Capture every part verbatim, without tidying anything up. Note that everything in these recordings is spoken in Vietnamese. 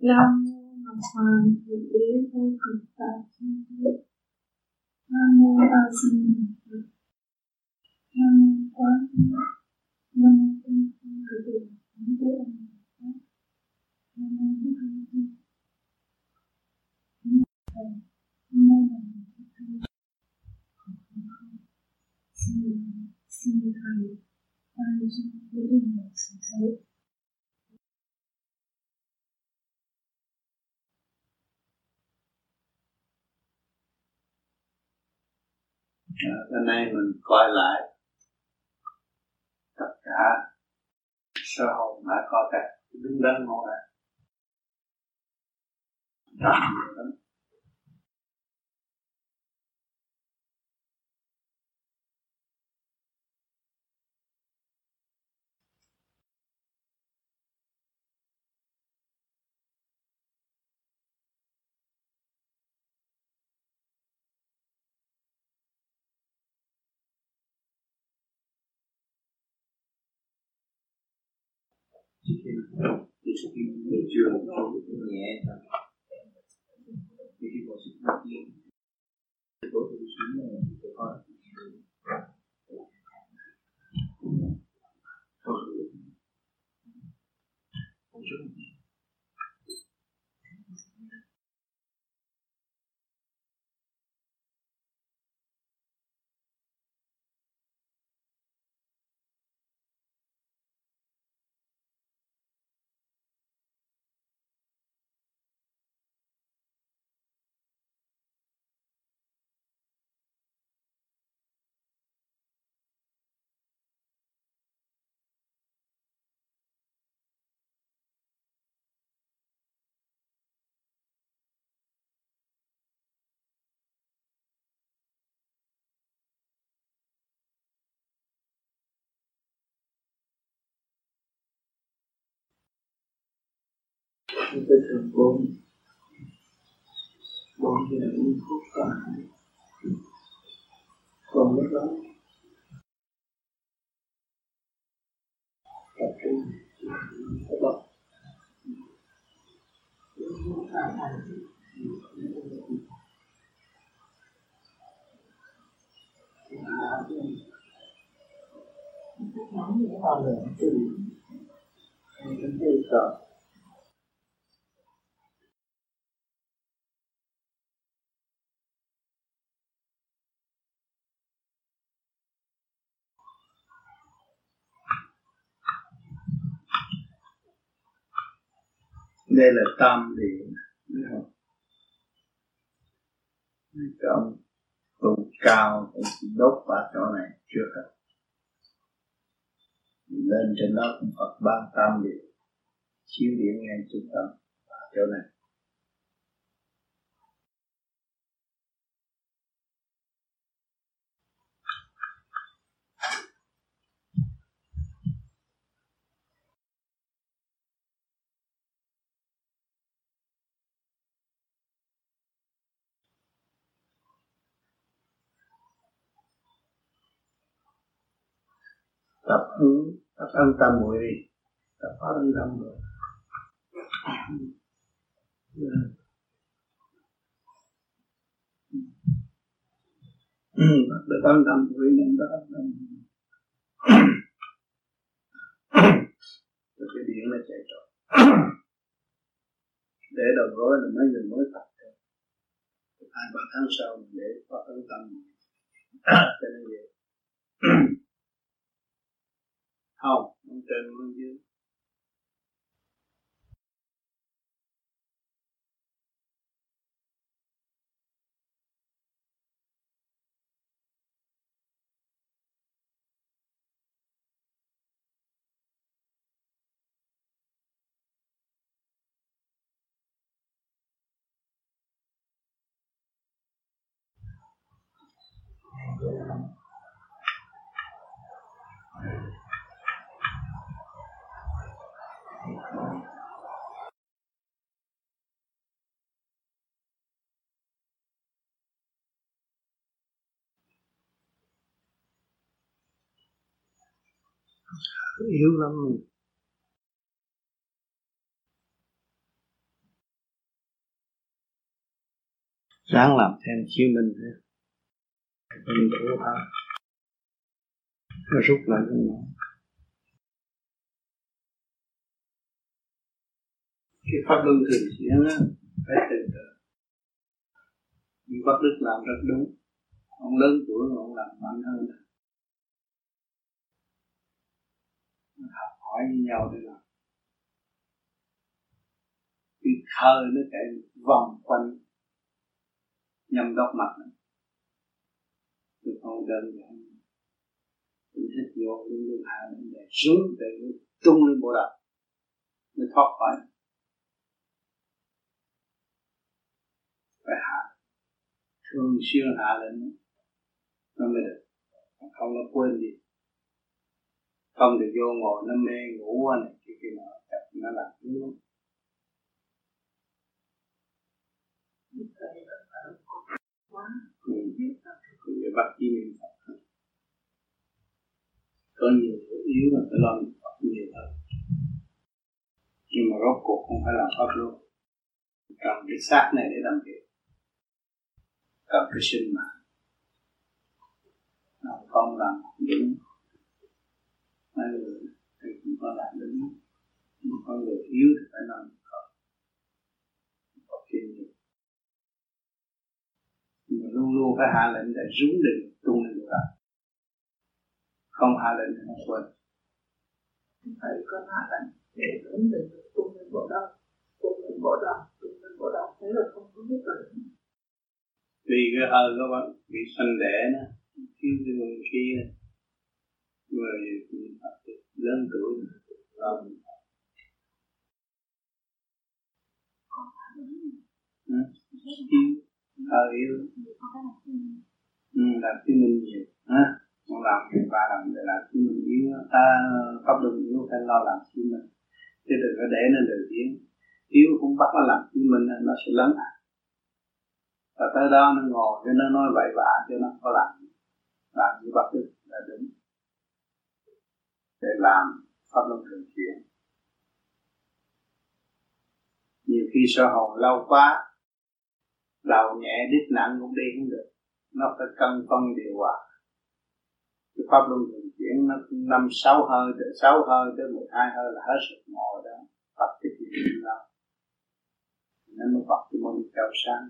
Nam mô Ngọc Hoàng Thượng Đế Vô Cực Đại Thiên Thế. Nam mô A Di Đà Phật. Nam mô Quán Thế. Nam mô Tinh Không Cực Độ Thánh Đế Âm Phật. Nam mô Đức Công Ty. Nam mô Thầy. Nam mô Nam mô Thầy. Xin xin Thầy ban cho những người chỉ thấy. À, hôm nay mình coi lại tất cả sơ hồn đã có cái đứng đắn ngồi lại làm nhiều lắm. Trước khi trước khi buổi trưa một chút nhẹ thôi. Trước khi có sự phát triển, tối tôi xuống này tôi coi. Không chút. Chúng tôi thường bốn bốn cái là những phút còn còn lúc đó tập trung tập đó đây là tam điện, cái ông tù cao ông chỉ đốt ba chỗ này chưa hết, lên trên đó cũng Phật ban tam điện chiếu điện ngay trung tâm ba chỗ này. Tập hướng tập ân tâm muội đi, tập phát ân tâm rồi. Bắt được ân tâm muội nên đó ân tâm. Cái điện nó chạy trội. Để đầu gối là mấy người mới tập thôi. Hai ba tháng sau mình để phát ân tâm. Cho nên vậy. Không, không trên không dưới. Yếu lắm. ráng làm thêm chiếu minh thế mình đủ hết nó rút lại cái nó cái pháp luân thường chuyển á phải từ từ. Nhưng Pháp Đức làm rất đúng. Ông lớn tuổi mà ông làm mạnh hơn. Học hỏi với nhau để làm. Cái thơ nó chạy vòng quanh nhâm đốc mặt này. Tôi không đơn giản. Tôi hít vô, tôi luôn hạ lên để xuống, để tung lên bộ đầu. Mới thoát khỏi. Phải hạ. Thường xuyên hạ lên. Nó mới được. Không nó quên gì. Không được vô ngồi nó mê ngủ này kia kia nọ chặt nó làm thiếu. Ừ. Người bắt chi niệm Phật. Có nhiều thứ yếu là phải lo niệm Phật nhiều hơn. Nhưng mà rốt cuộc không phải làm Pháp luôn. Cần cái xác này để làm việc. Cần cái sinh mạng. Không làm đúng. Mấy người thì cũng có làm đúng. Nhưng có người yếu thì phải làm Phật. Phật kinh nghiệm. Nhưng mà luôn luôn phải hạ lệnh để rúng định tung lên được. Không hạ lệnh thì nó quên. Phải có hạ lệnh để rúng định tung lên bộ đầu. Tung lên bộ đầu. Tung lên bộ đầu. Thế là không có biết rồi. Vì cái hơi của bạn bị sanh đẻ nó thiếu cái nguồn khí người lớn tuổi làm thiếu hơi yếu làm cho mình nhiều ha không làm thì ba lần để làm cho mình yếu ta pháp luân yếu phải lo làm cho mình chứ đừng có để nó lười biếng yếu cũng bắt nó làm cho mình nó sẽ lớn và tới đó nó ngồi cho nó nói bậy bạ cho nó có làm làm như bắt được là đúng để làm pháp luân thường chuyển. Nhiều khi sơ hồn lâu quá đầu nhẹ đít nặng cũng đi không được, nó phải cân phân điều hòa. Cái pháp luân thường chuyển nó năm sáu hơi từ sáu hơi tới mười hai hơi là hết sức ngồi đó tập cái chuyện gì đó nên mới bật cái môn cao sáng.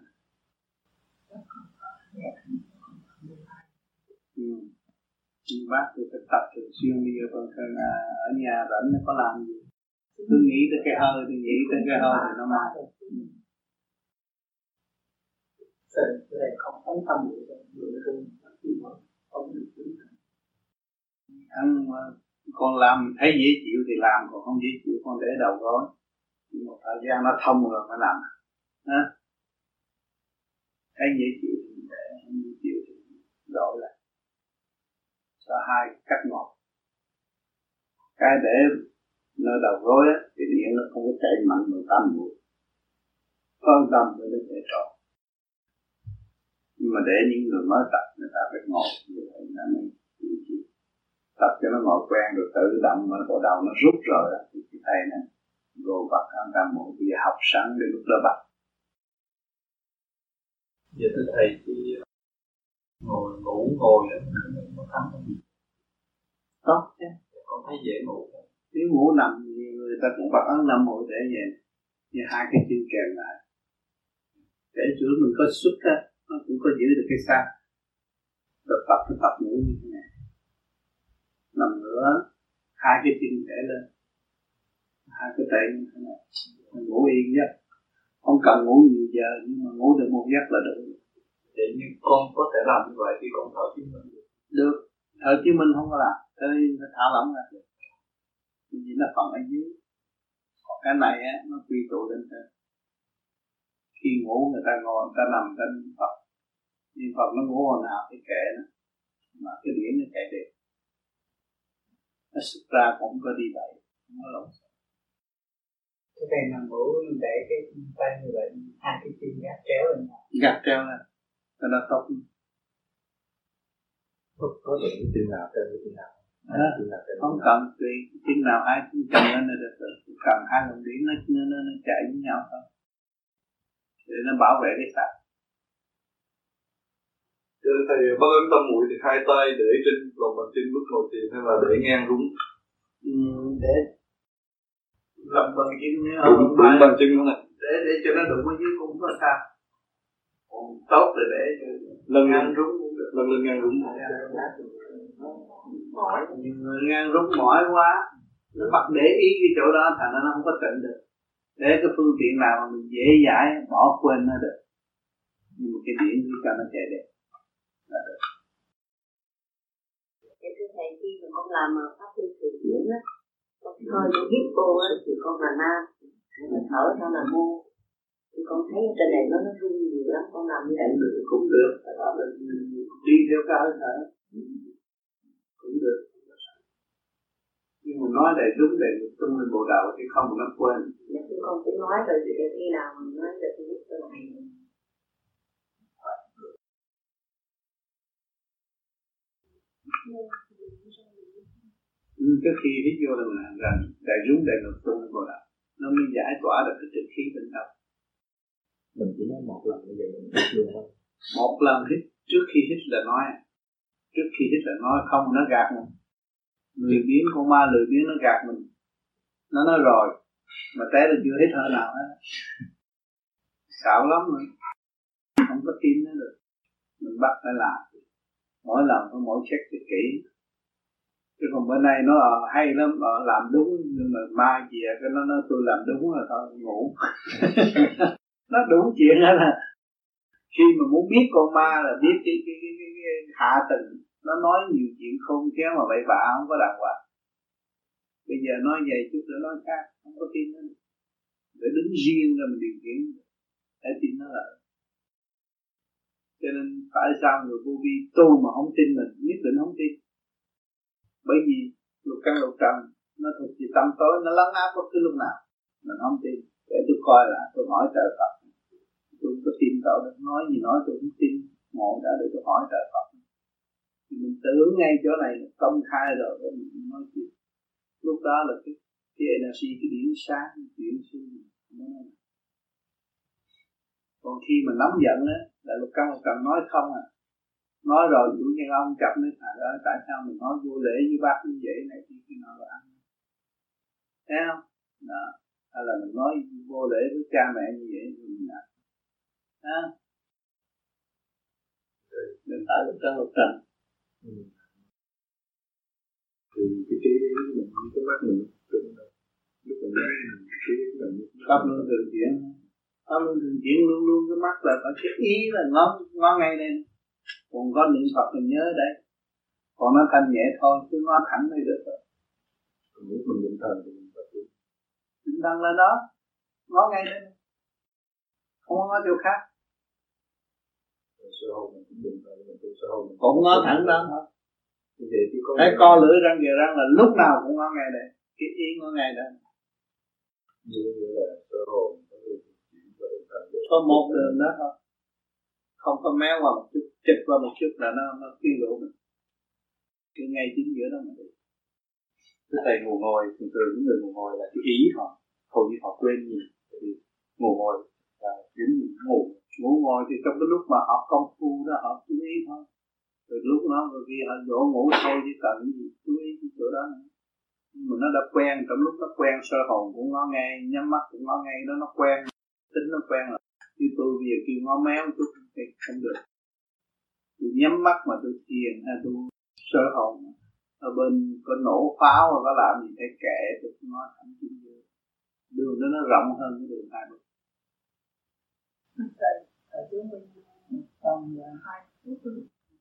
Ừ. Nhưng bác thì phải tập thường xuyên. Bây giờ còn ở nhà rảnh nó có làm gì cứ nghĩ tới cái hơi thì nghĩ tới cái hơi thì nó mau. Cái này không có tâm nguyện người không không được chứng ăn con làm thấy dễ chịu thì làm, còn không dễ chịu con để đầu gối một thời gian nó thông rồi mới làm ha. Thấy dễ chịu thì để, không dễ chịu thì đổi lại. Có hai cách ngọt. Cái để nó đầu gối á thì điện nó không có chạy mạnh bằng tâm mũi, phân tâm để nó chạy tròn. Nhưng mà để những người mới tập người ta phải ngồi như vậy là mình tập cho nó ngồi quen rồi tự động mà bộ đầu nó rút rồi đó thì cái tay nó gồ bật ăn tam mũi bây giờ học sẵn để lúc đó bật. Giờ thưa thầy khi ngồi ngủ ngồi á mình có thắng không gì? Tốt chứ. Con thấy dễ ngủ. Nếu ngủ nằm thì người ta cũng bật ấn năm mũi để vậy, như hai cái chân kèm lại để chỗ mình có xuất á nó cũng có giữ được cái xa. Rồi tập cái tập ngủ như thế này, nằm ngửa hai cái chân để lên, hai cái tay như thế này, mình ngủ yên giấc, không cần ngủ nhiều giờ nhưng mà ngủ được một giấc là đủ. Vậy nhưng con có thể làm như vậy khi con thở chứng minh được? Được, thở chứng minh không có làm, tới nó thả lỏng ra được. Vì nó còn ở dưới, còn cái này á nó quy tụ lên trên. Khi ngủ người ta ngồi, người ta nằm trên Phật, nhưng Phật nó ngủ hồi nào thì kệ nó, mà cái điển nó chạy đi, nó xuất ra cũng có đi vậy, không có lộn. Cái này nằm ngủ để cái tay như vậy, hai cái chân gác kéo lên. Gác kéo lên, cho nó tốt. Có, có được cái chân nào trên cái chân nào? À, không cần tùy chân nào ai cũng chồng lên là được, cần hai luồng điển nó, nó, nó, nó chạy với nhau thôi để nó bảo vệ cái sạch. Thầy Bác Ấn Tâm Muội thì hai tay để trên lòng bàn chân lúc ngồi thiền hay là để ngang rúng? Ừ, để lòng bàn chân đúng, đúng bàn chân không ạ? Để để cho nó đụng ở dưới cũng có sao. Còn tốt là để lần ngang rúng cũng được. Lần lần ngang rúng. Mỏi, nhiều người ngang rúng mỏi quá, nó bắt để ý cái chỗ đó thành nó không có tịnh được. Để cái phương tiện nào mà mình dễ dãi bỏ quên nó được. Nhưng mà cái điển cứ cho nó chạy đẹp là được. Cái thứ thầy khi mà con làm pháp luân thường chuyển á, con coi con hít cô á thì con là nam, mà thở theo là mô. Thì con thấy ở trên này nó nó rung nhiều lắm, con làm như vậy cũng được, đó là đi theo cái hơi thở cũng được. Nhưng mà nói đầy đúng đầy tung lên bộ đầu thì không nó quên. Dạ, con cũng nói rồi thì khi nào mình nói được thì biết tôi này. Trước khi hít vô là mình làm rằng đầy đúng đầy ngực tung lên bộ đầu, nó mới giải tỏa được cái trực khí bên trong. Mình chỉ nói một lần như vậy mình hít luôn thôi. Một lần hít, trước khi hít là nói, trước khi hít là nói, không nó gạt mình. Lười biếng con ma lười biếng nó gạt mình, nó nói rồi mà té là chưa hít hơi nào hết, xạo lắm rồi, không có tin nữa được. Mình bắt phải làm, mỗi lần phải mỗi check cho kỹ. Chứ còn bữa nay nó ờ, hay lắm, ờ, làm đúng nhưng mà mai gì cái nó nói tôi làm đúng rồi thôi ngủ. Nó đủ chuyện hết là khi mà muốn biết con ma là biết cái cái cái, cái, cái hạ tầng, nó nói nhiều chuyện khôn khéo mà bậy bạ không có đàng hoàng. Bây giờ nói vậy chút nữa nói khác, không có tin nữa. Để đứng riêng ra mình điều khiển để tin nó là. Cho nên tại sao người vô vi tu mà không tin mình, nhất định không tin. Bởi vì lục căn lục trần nó thuộc về tâm tối, nó lấn áp bất cứ lúc nào. Mình không tin. Để tôi coi lại, tôi hỏi trời Phật. Tôi không có tin cậu được, nói gì nói tôi không tin. Ngồi đã để tôi hỏi trời Phật. Thì mình tưởng ngay chỗ này công khai rồi để mình nói chuyện. Lúc đó là cái cái energy, cái điểm sáng chuyển xuống. Còn khi mà nóng giận á là lục căn lục trần nói không à. Nói rồi chủ nhân ông chập nó thả ra tại sao mình nói vô lễ với bác như vậy này thì khi nào là ăn. Thấy không? Đó. Hay là mình nói vô lễ với cha mẹ như vậy thì mình làm. Đó. Đừng tại lục căn lục trần. Ừ. Thì cái cái mình cái mắt mình lúc mình nói cái mình pháp luân thường chuyển, pháp luân thường chuyển luôn luôn cái mắt là có cái ý là ngó ngó ngay lên, còn có niệm Phật mình nhớ đấy, còn nó thanh nhẹ thôi cứ ngó thẳng mới được rồi. Còn nếu mình định thần thì mình phải định thần là đó, ngó ngay lên, không có ngó chỗ khác. sơ hồn mình cũng định thần mình tu sơ hồn cũng ngó thẳng đó thôi. Vậy thì có thấy co lưỡi răng kìa răng là lúc nào cũng ngó ngay đây, cái ý ngó ngay đây. Như là sơ hồn có một đường đó thôi, không có méo vào một chút, chịch vào một chút là nó nó tiên lộ mình, cứ ngay chính giữa đó mà đi. Cái thầy ngủ ngồi thường thường những người ngủ ngồi là cái ý họ hầu như họ quên gì, tại vì ngủ ngồi là đến ngủ ngủ ngồi thì trong cái lúc mà họ công phu đó họ chú ý thôi, rồi lúc đó rồi khi họ dỗ ngủ thôi chỉ cần gì chú ý cái chỗ đó nữa. Nhưng mà nó đã quen, trong lúc nó quen sơ hồn cũng ngó ngay, nhắm mắt cũng ngó ngay, đó nó quen, tính nó quen rồi. Chứ tôi bây giờ kêu ngó méo chút thì không được. Tôi nhắm mắt mà tôi thiền hay tôi sơ hồn ở bên có nổ pháo hoặc có làm gì phải kệ, tôi ngó thẳng trên đường. Đường đó nó rộng hơn cái đường hai bước. Ở dưới mình còn hai phút nữa.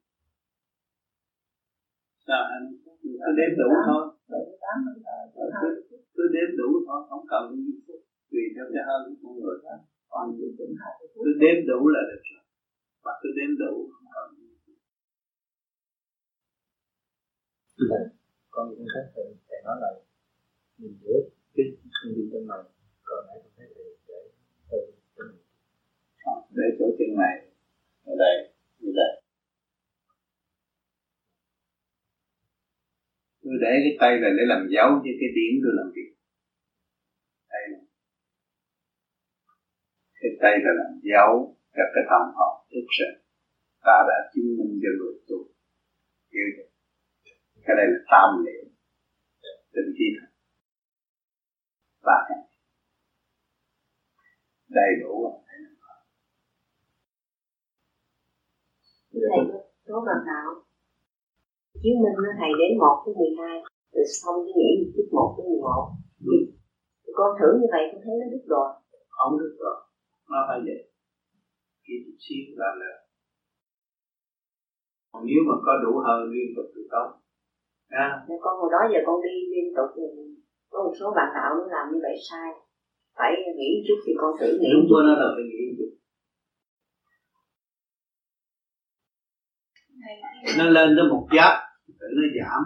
Sao anh cứ đếm đủ thôi. Cứ, cứ đếm đủ thôi, không cần nhiều phút. Tùy theo cái hơn của con người thôi. Cứ đếm đủ là được rồi. Và cứ đếm đủ không cần nhiều phút. con cũng thấy thầy, thầy nói là nhìn giữa cái không đi bên này, còn nãy con thấy thầy để từ từ để chỗ chân này ở đây như đây. Tôi để cái tay này để làm dấu cho cái điểm tôi làm việc. Đây này. Cái tay là làm dấu các cái thông họ thức sự. ta đã chứng minh cho người tu. Hiểu chưa? Cái này là tam lễ tình chi thật. Ba cái đầy đủ rồi. Thầy có bạn nào chứng minh nó thầy đến một tới mười hai rồi xong cái nghĩ chút một tới mười một thì con thử như vậy con thấy nó đứt rồi. Không đứt rồi, nó phải vậy. Khi chút xíu là là còn nếu mà có đủ hơi liên tục thì tốt. À. Nên con hồi đó giờ con đi liên tục có một số bạn đạo nó làm như vậy sai, phải nghĩ chút thì con thử nghĩ đúng chút. nó là phải nghĩ chút. Nó lên tới một giáp thì nó giảm,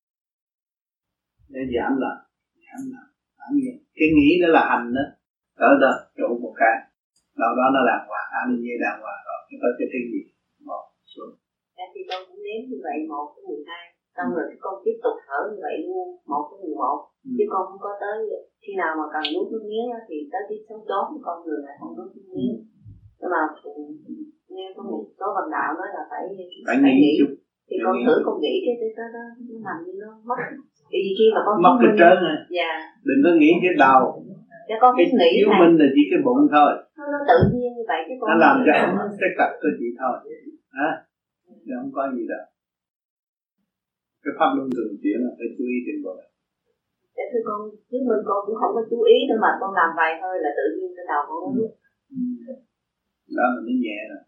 nó giảm lại, giảm lại. Cái nghĩ đó là hành đó, ở đó trụ một cái, đâu đó nó làm hòa, ăn như làm hòa rồi, nó có cái thiên gì một xuống. Thì con cũng nếm như vậy một tới mười hai, xong rồi con tiếp tục thở như vậy luôn một tới mười một, ừ. Chứ con không có tới khi nào mà cần nuốt nước miếng thì tới tiếp sống chốt của con người lại không nuốt nước miếng. Nhưng mà nghe có một số bằng đạo nói là phải phải nghĩ, nghĩ chút. Thì con thử con nghĩ cái cái đó nó làm như nó mất. Vì khi mà con mất cái trớn này. Dạ. Đừng có nghĩ cái đầu. Dạ con cái nghĩ chiếu minh là chỉ cái bụng thôi. Nó, nó tự nhiên như vậy chứ con. Nó làm cho em cái cặp cho chị thôi. Hả? Chứ không có gì đâu. Cái pháp luân thường chuyển là phải chú ý trên bộ này. Dạ thưa con, chứ mình con cũng không có chú ý đâu mà con làm vài hơi là tự nhiên cái đầu con nó biết. Ừ. Đó mình nó nhẹ rồi.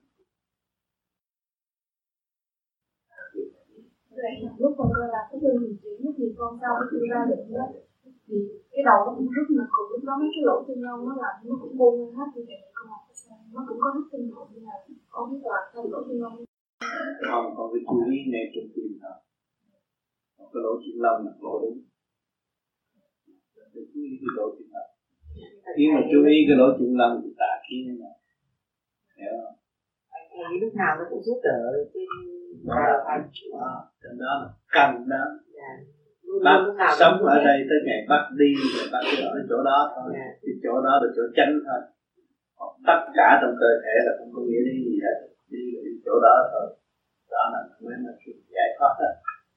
Vậy lúc con coi là cái luân thường chuyển thì con sau cái khi ra định đó thì cái đầu nó cũng rút mà cùng lúc đó mấy cái lỗ chân lông nó làm nó cũng buông lên hết như vậy con học nó cũng có rút chân lông như là con biết là cái lỗ chân lông không con phải chú ý ngay trong tim thôi. Còn cái lỗ chân lông là lỗ đúng. Phải chú ý cái lỗ chân lông. Nếu mà chú ý cái lỗ chân lông thì tà khí như này. Hiểu không? Thì lúc nào nó cũng rút ở trên đó, trên đó là cần đó. Yeah. Bác sống ở đây tới ngày bác đi rồi bác đi ở chỗ đó thôi. Yeah. Cái chỗ đó là chỗ chánh thôi. Còn tất cả trong cơ thể là không có nghĩa đến gì hết. Đi là đi chỗ đó thôi. Đó là mới là chuyện giải thoát đó.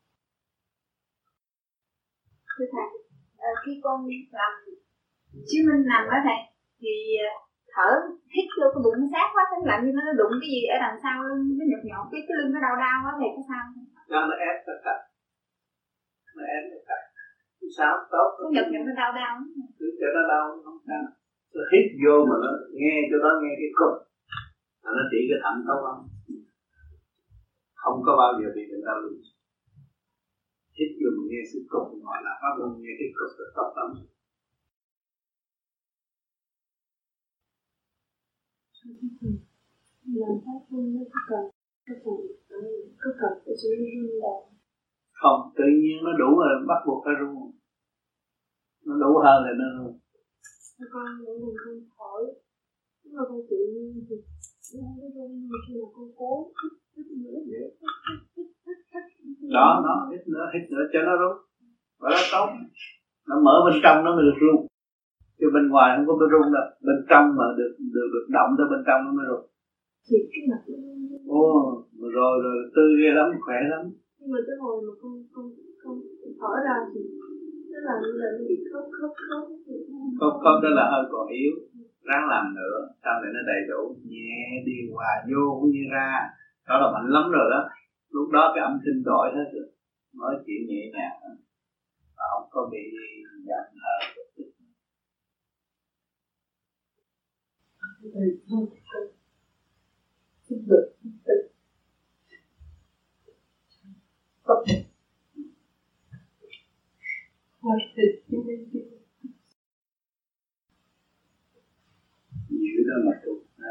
Thưa thầy, à, khi con làm chứng minh nằm đó thầy thì thở hít vô cái bụng sát quá, thế làm như nó đụng cái gì ở đằng sau lưng, nó nhột nhột cái cái lưng nó đau đau quá thầy có sao không? Nó nó ép tất cả, nó ép tất cả. Sao tốt? Nó nhột nhột nó đau đau. Cứ cho nó đau không sao. Tôi hít vô mà nó nghe cho nó nghe cái cục, là nó chỉ cái thận tốt không? Không có bao giờ bị bệnh đau luôn. Hít vô mà nghe cái cục, gọi là pháp luân nghe cái cục là tốt lắm. Làm pháp luân nó có cần có cần có cần phải sử dụng đâu? Không, tự nhiên nó đủ rồi, bắt buộc phải rung. Nó đủ hơn thì nó rung. Con mỗi lần con thở, nếu mà con tự nhiên thì nó không có rung, nhưng mà khi nào con cố hít hít nữa để đó, đó, hít nữa, hít nữa cho nó rung. Và nó tốt. Nó mở bên trong nó mới được rung. Chứ bên ngoài không có bên rung đâu. Bên trong mà được được, được động tới bên trong nó mới rung. Thì cái mặt nó... Ồ, rồi rồi tươi ghê lắm, khỏe lắm. Nhưng mà cái hồi mà con con con thở ra thì nó làm như là nó bị khớp khớp khớp. Khớp khớp đó là hơi còn yếu. Ráng làm nữa, sau này nó đầy đủ, nhẹ đi hòa vô cũng như ra. Đó là mạnh lắm rồi đó. Lúc đó cái âm thanh đổi hết rồi. Nói chuyện nhẹ nhàng. Và không có bị giận hờn. Được. Không. Giữ đó mà tụt ra.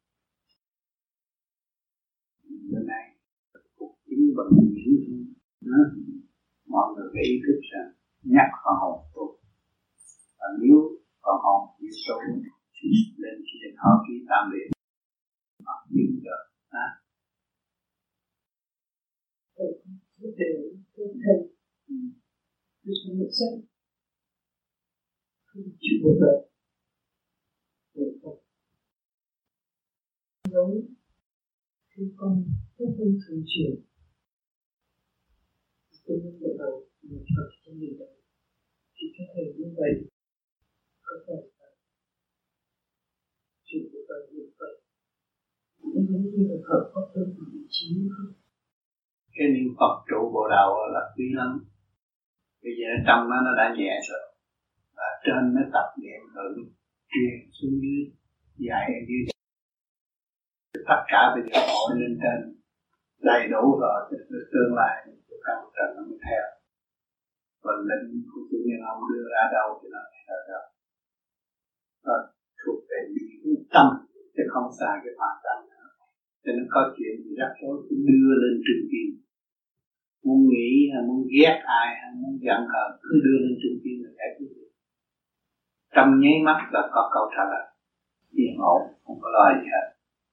Bên này cuộc chính bằng những mọi người phải ý thức rằng nhắc phần hồn tụt. Và nếu phần hồn chịu sâu thì lên khi họ ký tam điểm hoặc những giờ ha. Thầy, thầy, thầy, thầy nhận xét, không chịu một đời, giống khi con tốt hơn thường chuyển tôi nên bắt đầu một thật trong mình đấy thì có thể như vậy có thể là chuyển được vào hiện vậy cũng giống như là thở pháp thân của vị trí không? Cái niệm Phật trụ bộ đầu là quý lắm. Bây giờ trong nó nó đã nhẹ rồi, và trên nó tập niệm rồi truyền xuống dưới, dạy ở dưới, tất cả bây giờ hội lên trên đầy đủ rồi, tương lai của các ông trời nó mới theo. Và lệnh của chủ nhân ông đưa ra đâu thì nó theo đâu. Nó thuộc về điểm tâm chứ không xa cái phản tâm nữa. Cho nên có chuyện gì rắc rối cứ đưa lên trường kim. Muốn nghĩ hay muốn ghét ai hay muốn giận hờn cứ đưa lên trường kim là giải quyết được. Trong nháy mắt là có câu trả lời. Yên ổn, không có lo gì hết.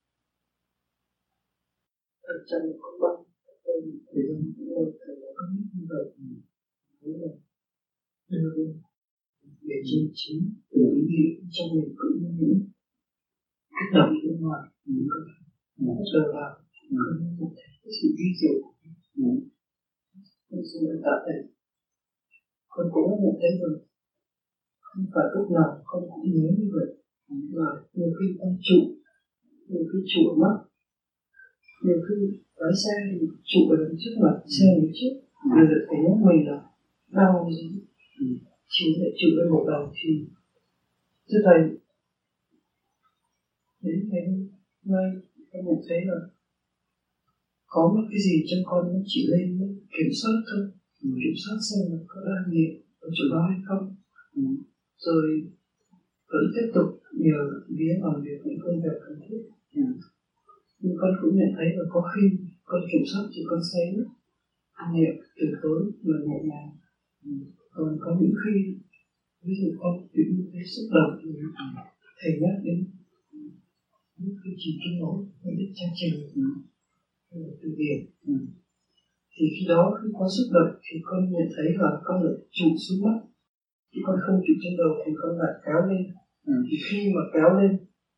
Ở trong một con băng, tôi thời gian cũng lâu thầy đã có biết như vậy. Thế là đưa lên để trên chính từ ý nghĩa trong mình cũng như những kích động bên ngoài những con sờ vào có cái sự ví dụ con xin ơn tạ thầy. Con cũng đã nhận thấy rồi không phải lúc nào con cũng nhớ như vậy mà nhiều khi con trụ nhiều khi trụ ở mắt nhiều khi lái xe thì trụ ở đằng trước mặt xe ở đằng trước rồi lại thấy mình là đau gì chỉ lại trụ lên một đầu thì thưa thầy đến ngày hôm nay con nhận thấy là có một cái gì trong con nó chỉ lên kiểm soát thôi ừ. Kiểm soát xem là có đang nghiệp ở chỗ đó hay không ừ. Rồi vẫn tiếp tục nhờ vía bằng việc những công việc cần thiết ừ. Nhưng con cũng nhận thấy là có khi con kiểm soát thì con thấy nghiệp từ tối là nhẹ nhàng ừ. Còn có những khi ví dụ con bị như thế xúc động thì thầy nhắc đến những cái chỉ kinh mẫu hay biết trang trình hay là từ điển ừ. Thì khi đó khi có xúc động thì con nhận thấy là con lại trụ xuống mắt khi con không trụ trên đầu thì con lại kéo lên ừ. Thì khi mà kéo lên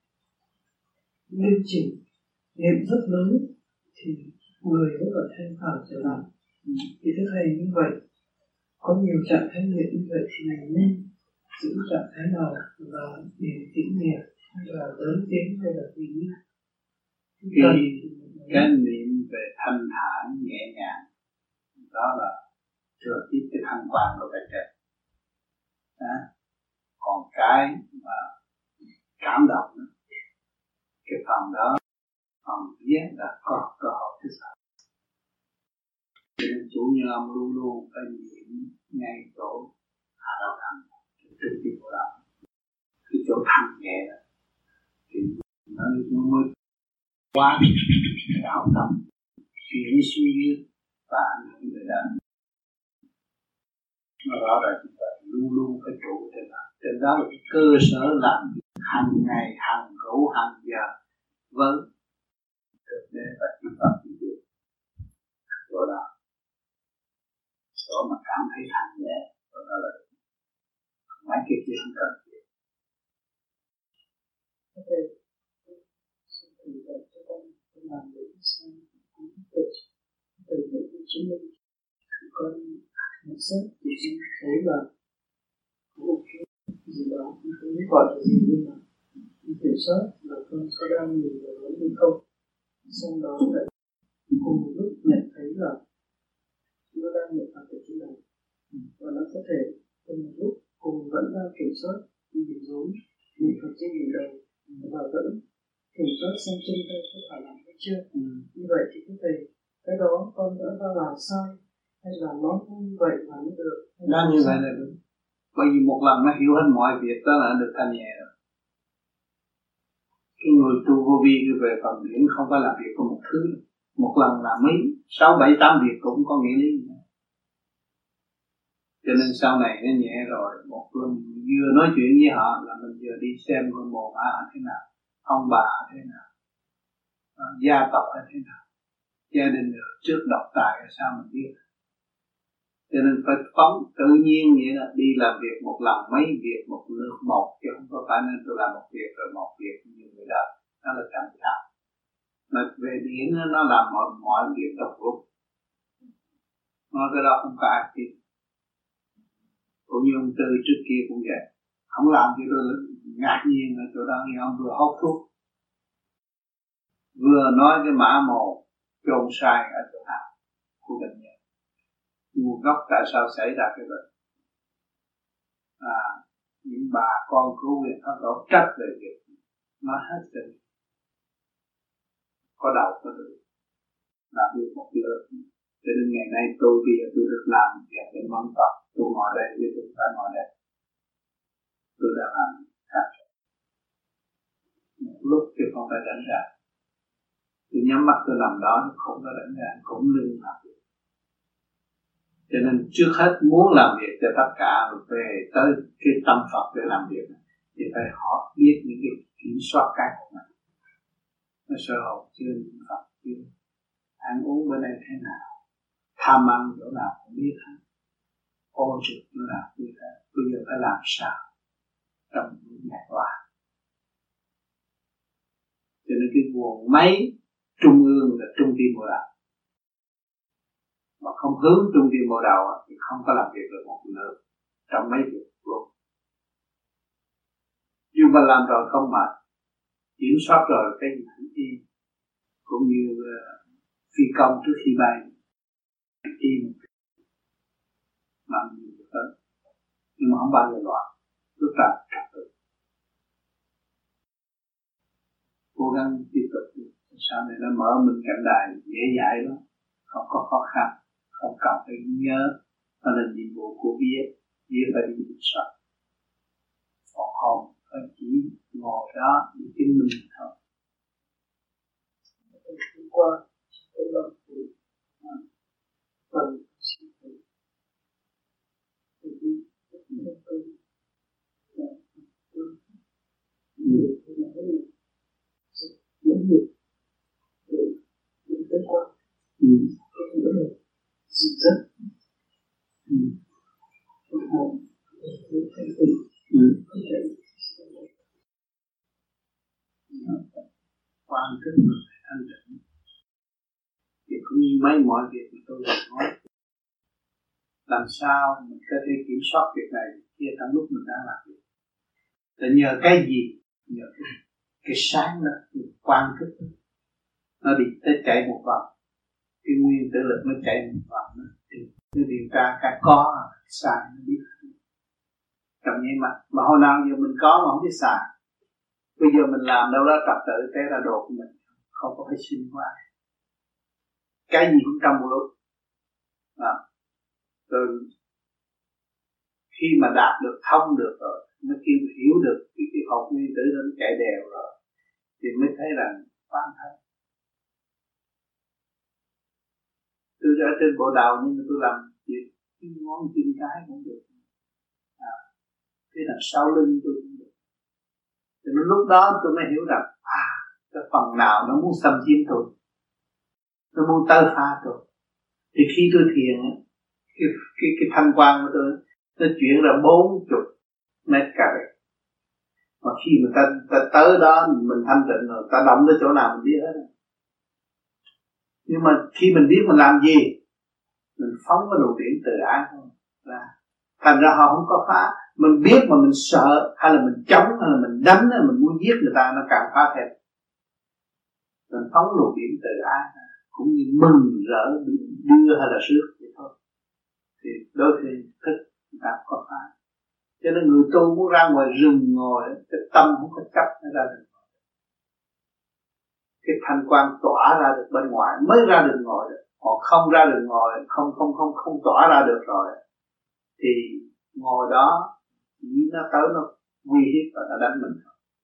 liên chỉnh niệm rất lớn thì người rất là thanh thản trở lại ừ. Thì thưa thầy như vậy có nhiều trạng thái niệm như vậy thì mình nên giữ trạng thái nào là điển tĩnh niệm hay là lớn tiếng hay là tùy như cái cái niệm về thanh thản nhẹ nhàng đó là thừa tiếp cái thanh quan của cái trời đó. Còn cái mà cảm động cái phần đó phần vía là có cơ hội thứ sáu nên chủ nhân ông luôn luôn phải niệm ngay chỗ hạ đạo thành trên tim của đạo cái chỗ thanh nhẹ đó thì nó mới quá đạo tâm chuyển suy và ảnh hưởng người đời nó rõ ràng như vậy luôn luôn phải trụ trên đó trên đó là cái cơ sở làm hàng ngày hàng hữu hàng giờ với thực tế và chỉ pháp chỉ việc chỗ đó chỗ mà cảm thấy thanh nhẹ chỗ đó là mấy cái kia không cần thiết. Ok, xin thầy dạy cho con làm để xem cũng được từ những cái chứng minh con nhận xét thì con thấy là có một cái gì đó không biết gọi là gì nhưng mà kiểm soát là con có đang nhìn vào vấn đề không sau đó lại cùng một lúc nhận thấy là nó đang nhận phạt ở trên đầu và nó có thể cùng một lúc cùng vẫn đang kiểm soát nhìn dối nhìn phạt trên đỉnh đầu và vẫn kiểm soát xem chân tay có phải làm hay chưa ừ. Như vậy thì có thể cái đó con đã đang làm sai hay là nó không như vậy mà nó được nó như vậy là được bởi vì một lần nó hiểu hết mọi việc đó là được thanh nhẹ rồi. Cái người tu vô vi về phần điển không phải làm việc của một thứ một lần làm mấy sáu bảy tám việc cũng có nghĩa lý nữa. Cho nên sau này nó nhẹ rồi một lần vừa nói chuyện với họ là mình vừa đi xem con mồ mả thế nào ông bà thế nào gia tộc thế nào gia đình được trước độc tài là sao mình biết. Cho nên phải phóng tự nhiên vậy là đi làm việc một lần mấy việc một lượt một chứ không có phải nên tôi làm một việc rồi một việc như người đời. Đó là chậm chạp. Nó mà về điển nó làm mọi mọi việc độc lập. Nói cái đó không có ai tin. Cũng như ông Tư trước kia cũng vậy, không làm gì tôi ngạc nhiên ở chỗ đó, nhưng ông vừa hốt thuốc vừa nói cái mã mồ chôn sai ở chỗ nào của bệnh nhân, nguồn gốc tại sao xảy ra cái bệnh. À, những bà con cứu nguyện pháp tổ trách về việc nói hết rồi, có đầu có đuôi, làm được một lượng. Cho nên ngày nay tôi bây giờ tôi được làm việc để mong Phật, tôi ngồi đây với tôi phải ngồi đây, tôi đã làm khác rồi. Một lúc thì không phải đánh ra, tôi nhắm mắt tôi nằm đó không có đánh ra, cũng lưng làm việc. Cho nên trước hết muốn làm việc cho tất cả về tới cái tâm Phật để làm việc thì phải họ biết những cái kiểm soát cái của mình. Nó sơ hồn chưa những Phật chưa ăn uống bữa nay thế nào, tham ăn chỗ nào cũng biết hết, ô trực chỗ nào cũng biết hết. Bây giờ phải làm sao trong những ngày qua. Cho nên cái nguồn máy trung ương là trung tim bộ đầu, mà không hướng trung tim bộ đầu thì không có làm việc được một nửa trong mấy việc luôn. Nhưng mà làm rồi không mệt, kiểm soát rồi cái gì cũng yên, cũng như uh, phi công trước khi bay yên làm gì được hết, nhưng mà không bao giờ loạn, lúc nào trật tự. Cố gắng tiếp tục sau này nó mở mình cảnh đài dễ dãi lắm, không có khó khăn, không cần phải nhớ, nó là nhiệm vụ của vía, vía phải đi kiểm soát. Còn hồn phải chỉ ngồi đó để chứng minh thôi. Hôm qua tôi làm việc phần sinh tử thì đi rất nhiều tôi là tôi nhiều tôi nói là những việc để những cái quan tôi nghĩ là sự rất tôi hồn tôi thấy tình tôi thấy quan thức mình phải thanh tịnh. Thì cũng như mấy mọi việc mà tôi đã nói, làm sao mình có thể kiểm soát việc này kia trong lúc mình đang làm việc. Là nhờ cái gì? Nhờ cái, cái sáng đó, cái quan thức đó. Nó đi tới chạy một vòng, cái nguyên tử lực nó chạy một vòng đó. Thì nó điều tra cái có, cái sai nó biết. Trong nháy mắt, mà hồi nào giờ mình có mà không biết xài. Bây giờ mình làm đâu đó trật tự thế là đồ của mình, không có phải xin qua. Cái gì cũng trong một lúc. À, rồi khi mà đạt được, thông được rồi, mới kêu hiểu được cái, cái học nguyên tử nó chạy đều rồi, thì mới thấy rằng quan thân. Tôi ở trên bộ đầu nhưng mà tôi làm việc cái ngón chân cái cũng được. À, cái đằng sau lưng tôi cũng được. Thì lúc đó tôi mới hiểu rằng à, cái phần nào nó muốn xâm chiếm tôi, nó muốn tơi pha tôi. Thì khi tôi thiền, cái cái cái thanh quan của tôi nó chuyển ra bốn chục mét cày. Mà khi mà ta, ta tới đó mình thanh tịnh rồi, ta động tới chỗ nào mình biết hết. Nhưng mà khi mình biết mình làm gì, mình phóng cái luồng điển từ ái thôi ra. Thành ra họ không có phá. Mình biết mà mình sợ, hay là mình chống, hay là mình đánh, hay là mình muốn giết người ta, nó càng phá thêm. Mình phóng luồng điển từ ái cũng như mừng rỡ đưa hay là rước vậy thôi. Thì đôi khi thích người ta có phá. Cho nên người tu muốn ra ngoài rừng ngồi, cái tâm không có chấp nó ra được. Cái thanh quan tỏa ra được bên ngoài mới ra được ngồi được. Còn không ra được ngồi, không không không không tỏa ra được rồi, thì ngồi đó chỉ nó tới nó nguy hiếp và nó đánh mình.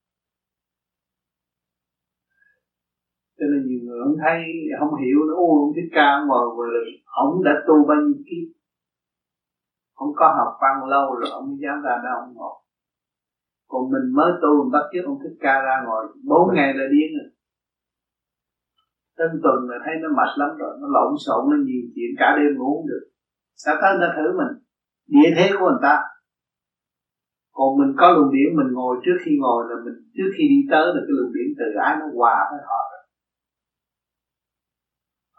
Cho nên nhiều người không thấy, không hiểu nó ô ông Thích Ca ngồi rồi là ông đã tu bao nhiêu kiếp, không có học văn lâu rồi ông mới dám ra đó ông ngồi. Còn mình mới tu mình bắt chước ông Thích Ca ra ngồi bốn ngày là điên rồi. Tân tuần là thấy nó mệt lắm rồi, nó lộn xộn, nó nhiều chuyện cả đêm ngủ không được. Sao tới người ta thử mình, địa thế của người ta. Còn mình có luồng điển, mình ngồi trước khi ngồi là mình trước khi đi tới là cái luồng điển từ ái nó hòa với họ rồi.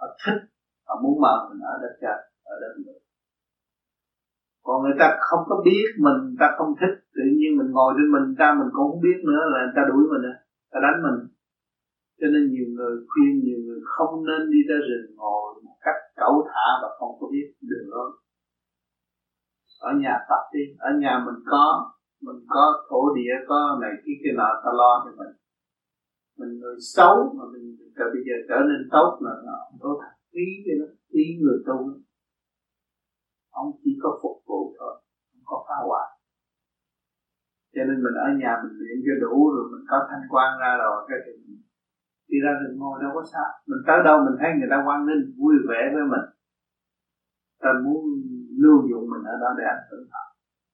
họ thích, họ muốn mời mình ở đất trời, ở đất người. Còn người ta không có biết mình, người ta không thích, tự nhiên mình ngồi trên mình ta mình cũng không biết nữa là người ta đuổi mình, người ta đánh mình. Cho nên nhiều người khuyên nhiều người không nên đi ra rừng ngồi một cách cẩu thả và không có biết đường lối. Ở nhà tập đi, ở nhà mình có, mình có thổ địa, có này kia kia nọ, ta lo cho mình. Mình người xấu mà mình trở bây giờ trở nên tốt là nó không có thật ý cái đó, ý người tu. Ông chỉ có phục vụ thôi, không có phá hoại. Cho nên mình ở nhà mình luyện cho đủ rồi mình có thanh quan ra rồi cái thì mình đi ra rừng ngồi đâu có sao. Mình tới đâu mình thấy người ta hoan nghênh vui vẻ với mình, ta muốn lưu dụng mình ở đó để ảnh hưởng họ.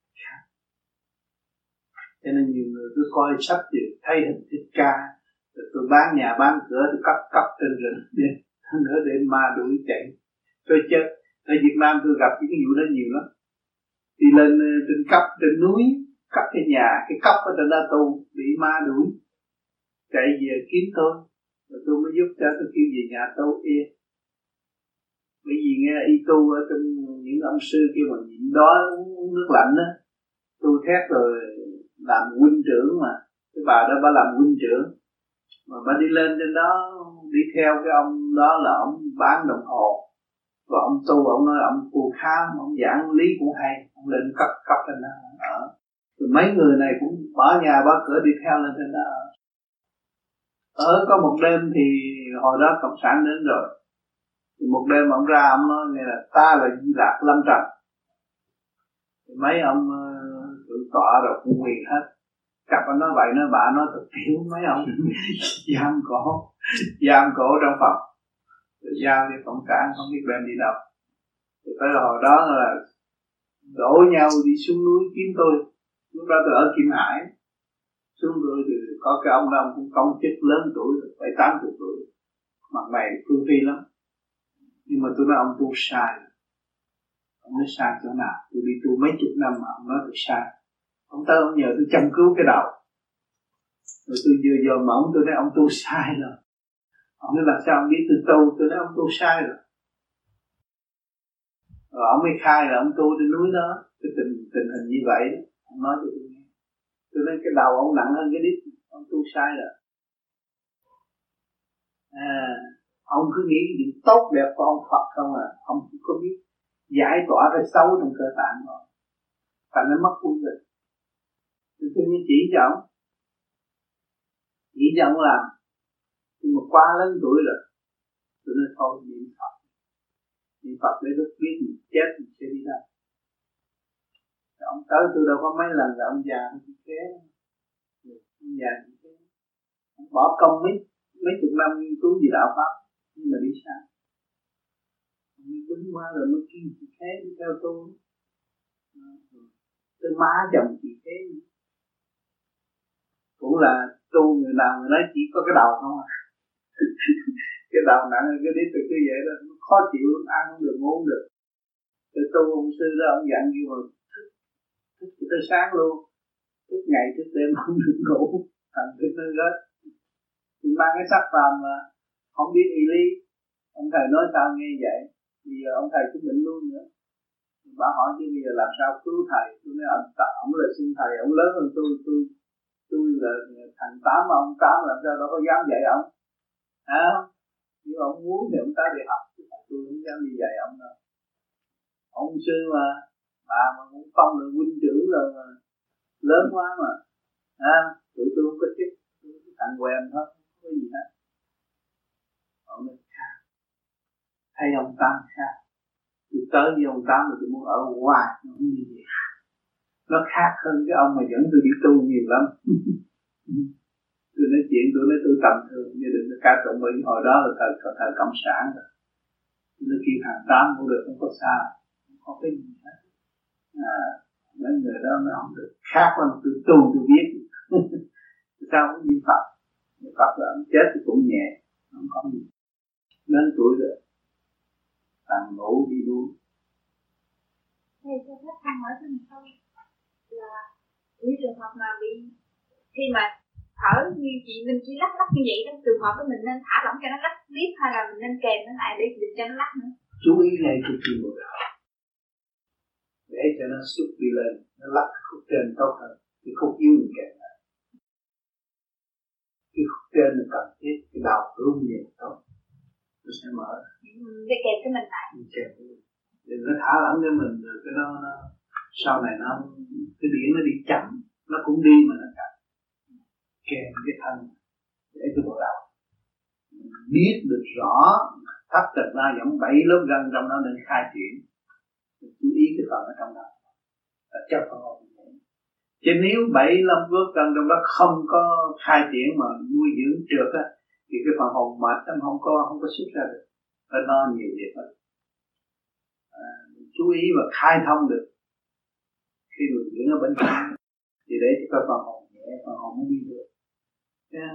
Cho nên nhiều người cứ coi sách thì thấy hình Thích Ca, rồi tôi bán nhà bán cửa tôi cắt cắt trên rừng đi nữa để ma đuổi chạy tôi chết. Ở Việt Nam tôi gặp những cái vụ đó nhiều lắm. Đi lên trên cấp trên núi cắt cái nhà, cái cấp ở trên đó tu bị ma đuổi chạy về kiếm tôi, rồi tôi mới giúp cho tôi kêu về nhà tu yên. Bởi vì nghe y tu ở trong những ông sư kêu mà nhịn đói uống nước lạnh á, tôi thét rồi làm huynh trưởng mà cái bà đó bà làm huynh trưởng mà bà đi lên trên đó đi theo cái ông đó là ông bán đồng hồ, và ông tu ông nói ông phù khám, ông giảng lý cũng hay, ông lên cấp cấp trên đó ở. Rồi mấy người này cũng bỏ nhà bỏ cửa đi theo lên trên đó ở. Ở có một đêm thì hồi đó cộng sản đến rồi, thì một đêm ông ra ông nói này là ta là Di Lạc Lâm Trần. Thì mấy ông tự tọa rồi cũng quỳ hết. Cặp anh nói vậy nói bà nói thật thiếu mấy ông giam cổ giam cổ trong phòng, rồi giao cho cộng sản không biết đem đi đâu. Rồi tới hồi đó là đổ nhau đi xuống núi kiếm tôi. Lúc đó tôi ở Kim Hải, xuống rồi thì có cái ông đó cũng công chức lớn tuổi rồi, bảy tám chục tuổi, mặt mày phương phi lắm. Nhưng mà tôi nói ông tu sai. Ông nói sai chỗ nào? Tôi đi tu mấy chục năm mà ông nói tôi sai. Ông tới ông nhờ tôi chăm cứu cái đầu, rồi tôi vừa giờ mà ông tôi nói ông tu sai rồi. Ông nói làm sao ông biết tôi tu? Tôi nói ông tu sai rồi. Rồi ông mới khai là ông tu trên núi đó, cái tình tình hình như vậy. Ông nói cho tôi nghe. Tôi nói cái đầu ông nặng hơn cái đít, ông tu sai rồi. À, ông cứ nghĩ cái chuyện tốt đẹp của ông Phật không à, ông không có biết giải tỏa cái xấu trong cơ tạng rồi, thành nó mất quân bình. Tôi tôi mới chỉ cho ông, chỉ cho ông làm, nhưng mà quá lớn tuổi rồi, tôi nói thôi niệm Phật, niệm Phật để lúc biết mình chết mình sẽ đi đâu. Ông tới tôi đâu có mấy lần là ông già ông chỉ kế, ông già chỉ kế, ông bỏ công mấy mấy chục năm nghiên cứu về đạo pháp, nhưng mà đi sai. Ông đúng quá rồi mới kêu chị kế đi theo tôi, tôi má chồng chị kế, cũng là tu người nào người nói chỉ có cái đầu không à. Cái đầu nặng hơn cái đít từ cứ vậy đó, nó khó chịu, ăn không được, ngủ không được. Tôi tu ông sư đó ông dặn như mà thức, thức tới sáng luôn, thức ngày thức đêm không được ngủ, thằng thức nó rớt. Thì mang cái sắc phàm mà không biết y lý, ông thầy nói sao nghe vậy, bây giờ ông thầy cũng bệnh luôn nữa. Bà hỏi chứ bây giờ làm sao cứu thầy? Tôi nói ông, ông là xin thầy, ông lớn hơn tôi, tôi tôi là thằng tám mà ông tám làm sao đâu có dám dạy ông, hả? Nếu ông muốn thì ông ta đi học, tôi không dám đi dạy ông đâu. Ông sư mà, bà mà cũng phong được huynh trưởng rồi mà, lớn quá mà, hả? Tụi tôi không có chức, thằng quen thôi, không có gì hết. Ông nói khác, thấy ông tám khác, tôi tới với ông tám rồi tôi muốn ở hoài, nó không như vậy. Nó khác hơn cái ông mà dẫn tôi đi tu nhiều lắm. Tôi nói chuyện tôi nói tôi tầm thường, như đừng có ca tụng, bởi hồi đó là thời, thời, thời cộng sản rồi. Tôi nói kêu hàng tám cũng được, không có sao, không có cái gì hết. À, mấy người đó nó không được, khác lắm, tôi tu tôi biết. Sao không như Phật? Phật là ông chết thì cũng nhẹ, không có gì. Lớn tuổi rồi, tàn ngủ đi luôn. Thầy cho phép con hỏi thêm một câu là những trường hợp mà bị khi mà thở như chị mình chỉ lắc lắc như vậy trong trường hợp đó mình nên thả lỏng cho nó lắc tiếp hay là mình nên kèm nó lại để đừng cho nó lắc nữa. Chú ý ngay cái kim bộ đạo để cho nó xúc đi lên, nó lắc khúc trên tốt hơn, cái khúc dưới mình kèm lại. Cái khúc trên là cần thiết, cái đầu rung nhiều tốt, nó sẽ mở. Để kèm cho mình lại. Kèm cho mình. Đừng có thả lỏng cho mình rồi cái đó nó sau này nó cái điển nó đi chậm, nó cũng đi mà nó chậm. Kèm cái thân để cái bộ đạo biết được rõ thấp trật ra giống bảy lớp gân trong đó nên khai triển. Chú ý cái phần ở trong đó là chấp phần hồn. Chứ nếu bảy lớp gân trong đó không có khai triển mà nuôi dưỡng trượt á thì cái phần hồn mệt nó không có không có xuất ra được, nó no nhiều việc lắm. À, chú ý và khai thông được khi nuôi dưỡng ở bên trong thì để cho cái phần hồn nhẹ, phần hồn mới đi được. Yeah.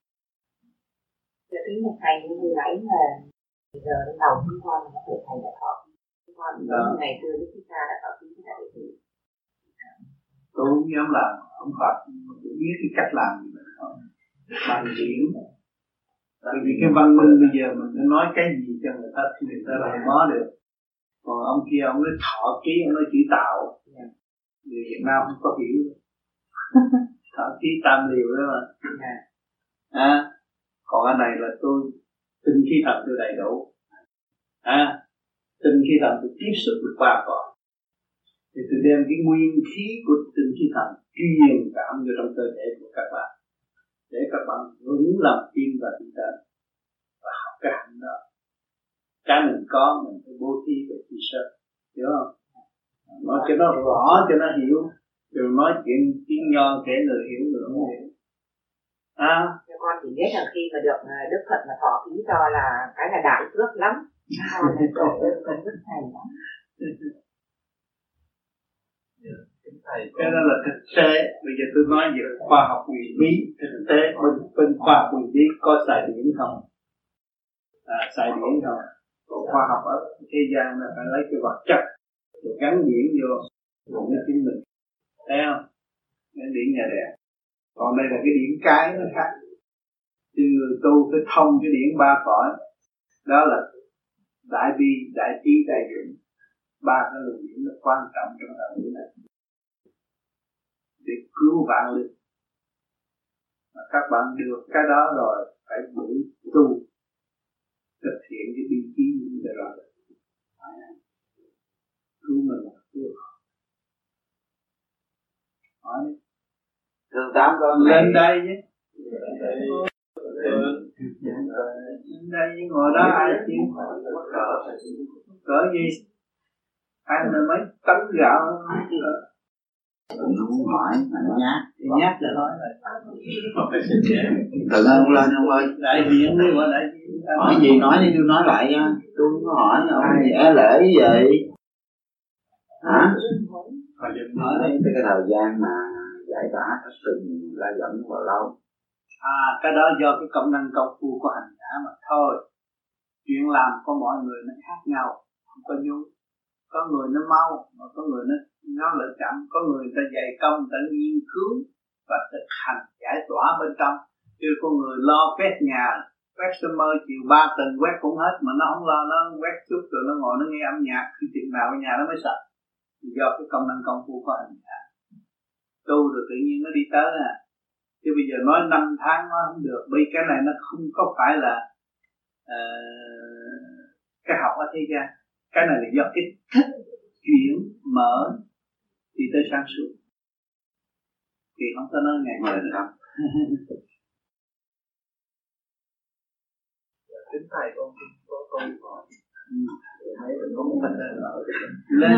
Là tiếng một thầy như nãy là giờ đến đầu chúng con là thầy thầy đã thọ chúng con ngày xưa lúc chúng ta đã thọ tiếng chúng ta để gì tôi không dám làm, không Phật tôi biết cái cách làm gì mình không bằng điển. Tại vì cái văn minh bây giờ mình cứ nói cái gì cho người ta thì người ta làm nó được. Còn ông kia ông nói thọ ký, ông nói chỉ tạo người Việt Nam không có hiểu. Thọ ký tam liều đó mà. À, còn anh này là tôi tinh khí thần tôi đầy đủ. À, tinh khí thần tôi tiếp xúc được ba cõi. Thì tôi đem cái nguyên khí của tinh khí thần truyền cảm vô trong cơ thể của các bạn để các bạn vững lòng tin và tin tưởng và học cái hành đó. Cái mình có mình phải bố thí về chi sơ, hiểu không? Nói cho nó rõ cho nó hiểu, rồi nói chuyện tiếng nho kể người hiểu người không hiểu. À, con chỉ biết là khi mà được Đức Phật mà thọ ký cho là cái là đại phước lắm. Con là độ con rất thầy lắm. Cái đó là thực tế. Bây giờ tôi nói về khoa học quyền bí. Thực tế bên, bên khoa học quyền bí có xài điển không? À, xài điển không? Còn khoa học ở thế gian là phải lấy cái vật chất rồi gắn điển vô rồi mới chính mình. Thấy không? Cái điển nhà đèn. Còn đây là cái điển cái nó khác. Chứ người tu phải thông cái điển ba cõi. Đó là đại bi, đại trí, đại dũng. Ba cái luồng điển là quan trọng trong đời này để cứu vạn linh. Mà các bạn được cái đó rồi phải giữ tu thực hiện cái bi trí như vậy rồi cứu mình là cứu họ. Hỏi đi. Thương tám con lên đây nhé. Lên đây với ngồi đó ai chịu cỡ gì ăn là mấy tấn gạo. Mình không hỏi mà nó nhát. Thì nhát là nói rồi. Từ ơn lên ông ơi. Đại diện đi mà đại diện. Hỏi gì nói đi tôi nói lại nha. Tôi không có hỏi ông gì é lễ vậy. Hả? Nói đi. Cái thời gian mà giải tỏa thất tình la dẫn vào lâu. À cái đó do cái công năng công phu của hành giả mà thôi. Chuyện làm của mọi người nó khác nhau, không có nhung. Có người nó mau, mà có người nó nó lại chậm, có người ta dày công ta nghiên cứu và thực hành giải tỏa bên trong. Chứ có người lo quét nhà, quét sơ mơ chiều ba tuần quét cũng hết mà nó không lo, nó quét chút rồi nó ngồi nó nghe âm nhạc khi chừng nào ở nhà nó mới sạch. Do cái công năng công phu của hành giả. Tu rồi tự nhiên nó đi tới à. Chứ bây giờ nói năm tháng nó không được, bởi cái này nó không có phải là uh, cái học ở thế gian. Cái này là do cái thích chuyển mở thì tới sáng suốt. Thì không có nói ngày mời lắm. Kính thầy con có câu hỏi. Thấy có một vấn đề ở lên.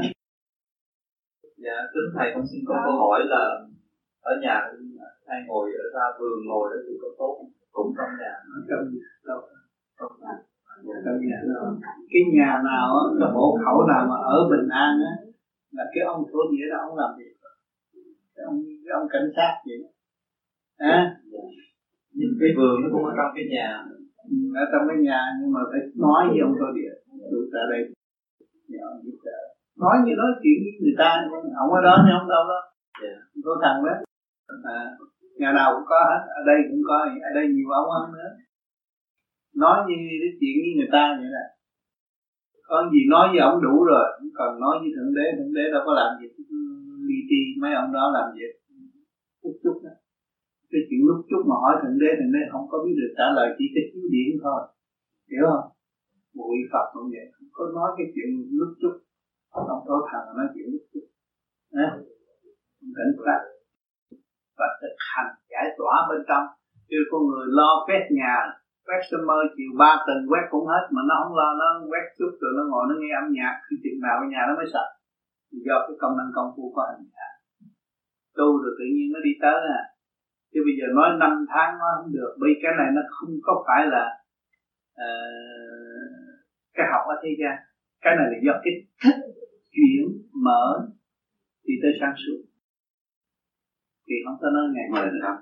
Dạ kính thầy con xin có câu hỏi là ở nhà hay ngồi ở ra vườn ngồi đó thì có tốt cũng trong nhà. Trong đâu? Trong nhà nào? Cái nhà nào cái hộ khẩu nào mà ở bình an á là cái ông thổ địa đó ông làm việc. Cái ông cái ông cảnh sát vậy. À? Nhìn cái vườn nó cũng ở trong cái nhà. Ở trong cái nhà nhưng mà phải nói với ông thổ địa. Tôi tại đây nhờ giúp đỡ. Nói như nói chuyện với người ta, ông ở đó nhưng ông đâu đó. Có thằng đó. À, Nhà nào cũng có hết, ở đây cũng có, ở đây nhiều ông hơn nữa. Nói như cái chuyện như người ta vậy nè. Có gì nói với ông đủ rồi, không cần nói với Thượng Đế, Thượng Đế đâu có làm gì li ti, mấy ông đó làm việc lúc chút đó. Cái chuyện lúc chút mà hỏi Thượng Đế, Thượng Đế không có biết được trả lời, chỉ cái chiếu điển thôi, hiểu không? Bụi Phật cũng vậy, không có nói cái chuyện lúc chút, ông Tổ Thần nói chuyện lúc chút, nè, cảnh sát và thực hành giải tỏa bên trong. Chứ con người lo quét nhà, quét sơ mơ chiều ba tuần quét cũng hết, mà nó không lo, nó quét chút rồi nó ngồi nó nghe âm nhạc, khi chừng nào ở nhà nó mới sạch. Do cái công năng công phu của hành giả tu rồi tự nhiên nó đi tới à. Chứ bây giờ nói năm tháng nó không được, bởi cái này nó không có phải là uh, cái học ở thế gian. Cái này là do cái thích chuyển mở thì tới sáng suốt, thì không có nói ngày mười năm.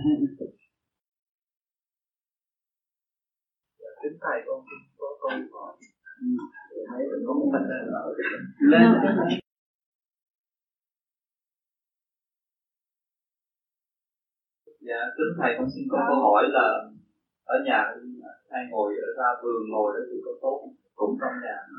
Kính thầy con có câu hỏi. Ừ. Thấy có một vấn đề là lên. Dạ, kính thầy con xin có câu hỏi là ở nhà hay ngồi ở ra vườn ngồi đó thì có tốt cũng trong nhà.